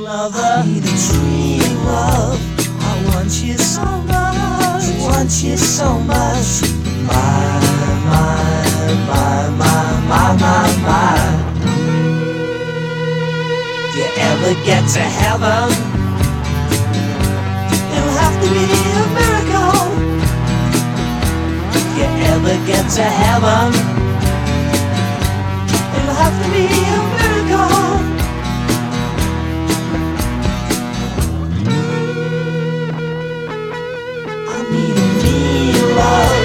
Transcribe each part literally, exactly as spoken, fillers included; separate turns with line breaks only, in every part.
lover. I need a dream love. I want you so much, want you so much. My, my, my, my, my, my, my. Do you ever get to heaven? It'll have to be a miracle. Do you ever get to heaven? It'll have to be a miracle. I need a real love.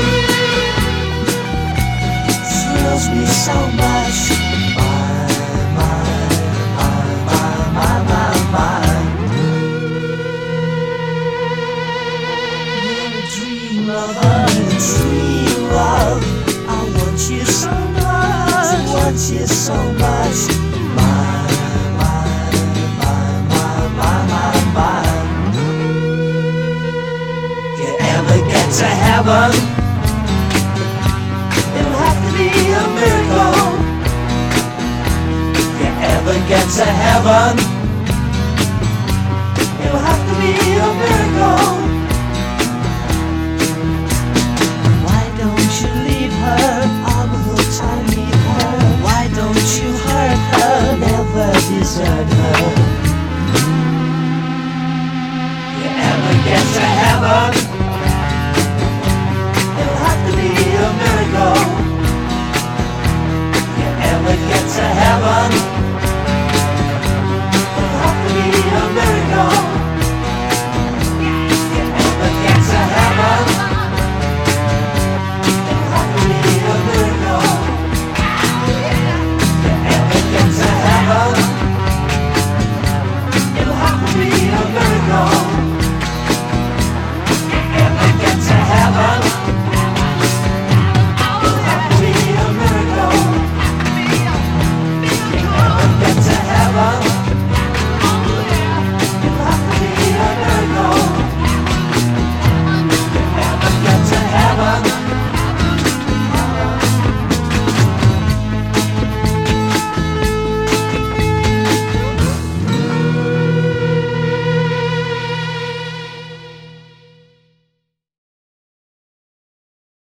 Thrills me so much. My, my, my, my, my, my, my. You're a dream lover. You're a dream love. I want you so much. I want you so much. My, my, my, my, my, my, my. You ever get to heaven? It'll have to be a miracle. You ever get to heaven? It'll have to be a miracle. Why don't you leave her? I'm hooked, I need her. Why don't you hurt her? Never desert her.